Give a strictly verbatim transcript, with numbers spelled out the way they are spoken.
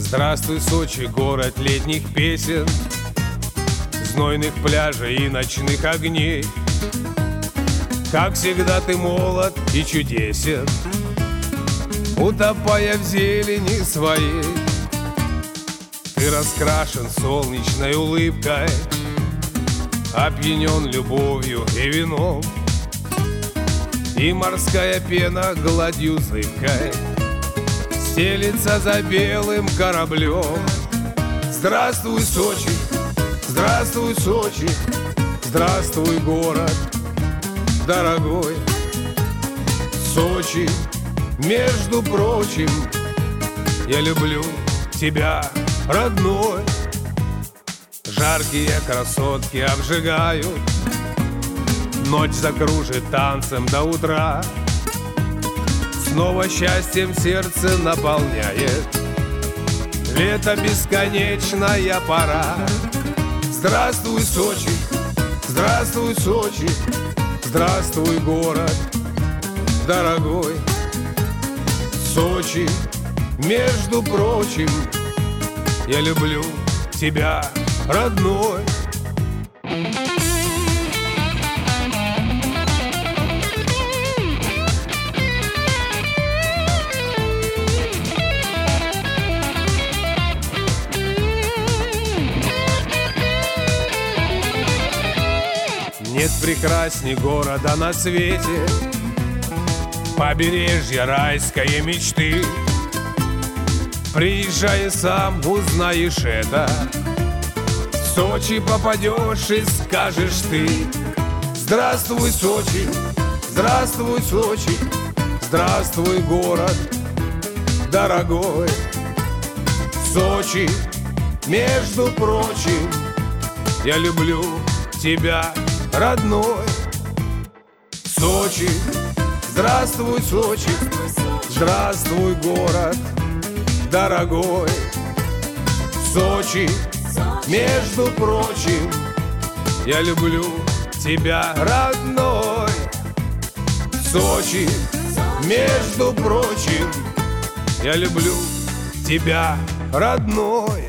Здравствуй, Сочи, город летних песен, знойных пляжей и ночных огней. Как всегда ты молод и чудесен, утопая в зелени своей. Ты раскрашен солнечной улыбкой, опьянен любовью и вином, и морская пена гладью зыбкой стелится за белым кораблем. Здравствуй, Сочи, здравствуй, Сочи, здравствуй, город дорогой. Сочи, между прочим, я люблю тебя, родной. Жаркие красотки обжигают, ночь закружит танцем до утра, снова счастьем сердце наполняет лето, бесконечная пора. Здравствуй, Сочи, здравствуй, Сочи, здравствуй, город дорогой. Сочи, между прочим, я люблю тебя, родной. Нет прекрасней города на свете, побережье райской мечты. Приезжай сам, узнаешь это, в Сочи попадешь и скажешь ты. Здравствуй, Сочи, здравствуй, Сочи, здравствуй, город дорогой. Сочи, между прочим, я люблю тебя, родной. Сочи, здравствуй, Сочи, здравствуй, город дорогой. Сочи, между прочим, я люблю тебя, родной. Сочи, между прочим, я люблю тебя, родной.